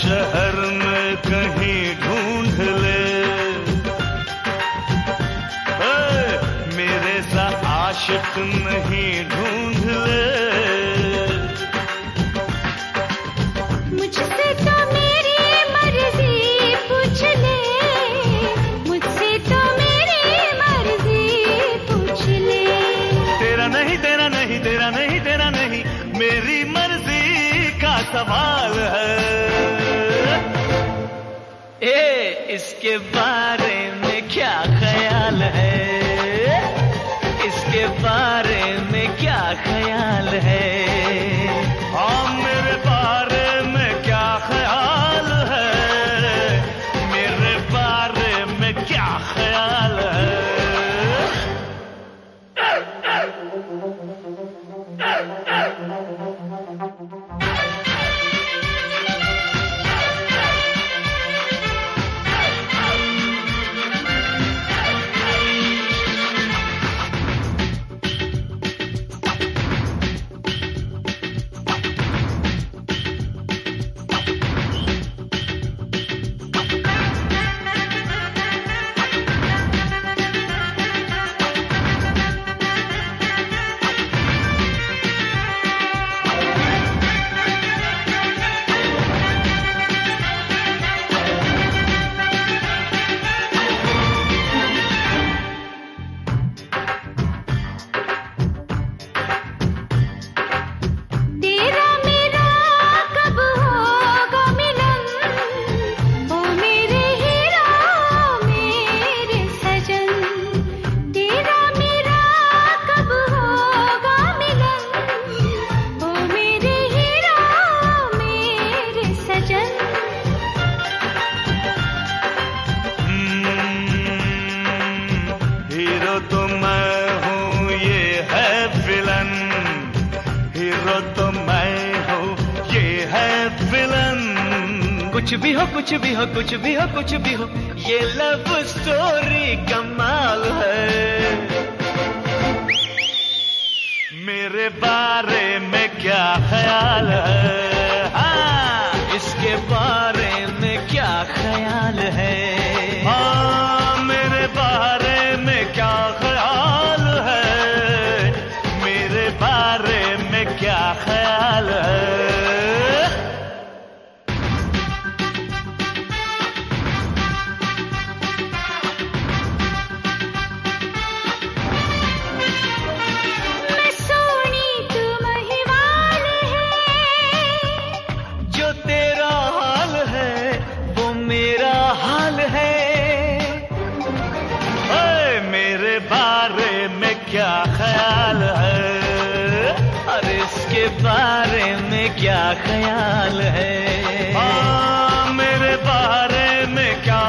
शहर में कहीं ढूंढ ले, मेरे सा आशिक नहीं ढूंढ ले। मुझसे तो मेरी मर्जी पूछ ले, मुझसे तो मेरी मर्जी पूछ ले। तेरा नहीं, तेरा नहीं, तेरा नहीं, तेरा नहीं, मेरी मर्जी का सवाल है। इसके बारे में क्या ख्याल है, इसके बारे में क्या ख्याल है? हाँ, मेरे बारे में क्या ख्याल है, मेरे बारे में क्या ख्याल है? तो मैं हूँ, ये है विलन। हीरो तो मैं हूँ, ये है विलन। कुछ भी हो, कुछ भी हो, कुछ भी हो, कुछ भी हो, ये लव स्टोरी कमाल है। मेरे बारे में क्या ख्याल है, हाँ, इसके बारे में क्या ख्याल है? हाँ, मेरे बारे में क्या ख्याल है, मेरे बारे में क्या ख्याल है? मैं सोनी तू महिवाल है, जो तेरा हाल है वो मेरा हाल है। मेरे बारे में क्या ख्याल है, और इसके बारे में क्या ख्याल है? हाँ, मेरे बारे में क्या